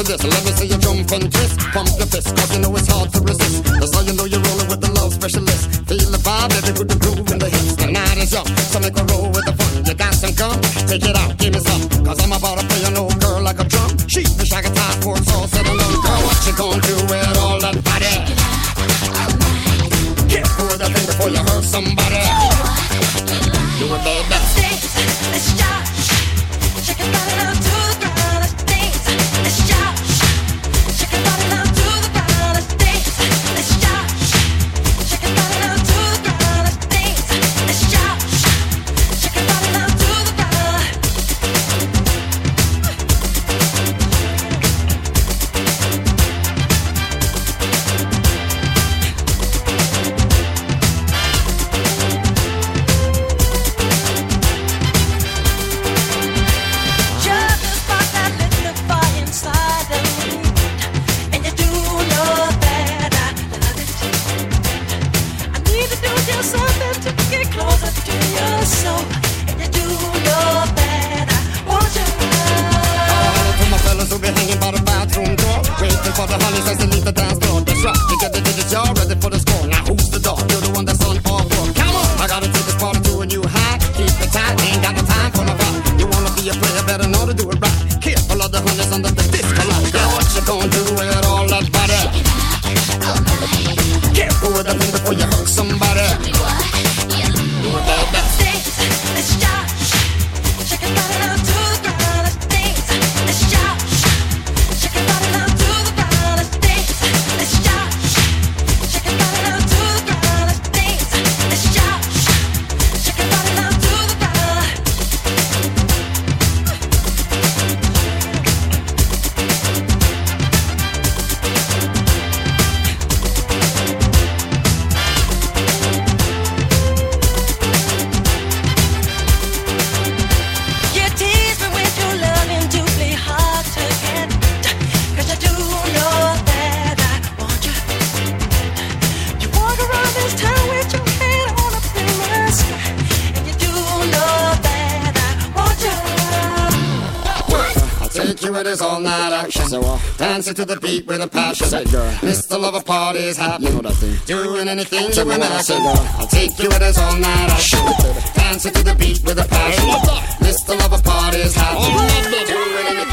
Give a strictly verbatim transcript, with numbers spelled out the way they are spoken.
to this. Let me see you jump and twist. Pump your fist, cause you know it's hard to resist. That's how you know you're rolling with the love specialist. Feel the vibe, baby, put the groove in the hips. The night is young, so make a roll with the fun. You got some gum? Take it out, give me some. Cause I'm about to play an old girl like a drum. She wish I could tie for it's all said and done. Girl, what you gonna do with all that body? Get for the thing before you hurt somebody. Do it, baby. Let's start. Shake your body down to the ground. Let's dance. Let's start. Shake your body down to the ground. Let's dance. Let's start. Shake your body down to the ground. Let's dance. Let's start. Shake your body down to the ground. For the honey says to leave the dance floor. That's right, you get the digits, y'all ready for the score. Now who's the dog? You're the one that's on all four. Come on, I gotta take this party to a new high. Keep it tight, ain't got no time for no fight. You wanna be a player, better know to do it right. Careful of the honeys under the disco light. Girl, what you gonna do with all that body? Careful with the thing before you hurt somebody. Do it, baby. Let's start. Shake your body down to the ground. Let's dance. Let's start. Shake your body down to the ground. Let's dance. Let's start. Shake your body down to the ground. Let's dance. Let's start. Shake your body down to the ground. You tease me with your loving to play hard to get. Cause I do know that I want you. You walk around this town with your head on up in the sky. And you do know that I want you. I'll take you with this all night action. So uh, dancing to the beat with a passion. Say, girl, Mister Lover party is happening. You know that thing. Doing anything you want to say, girl. I'll take you with this all night action. Dancing to the beat with a passion. Mister Lover party is happening. Doing anything.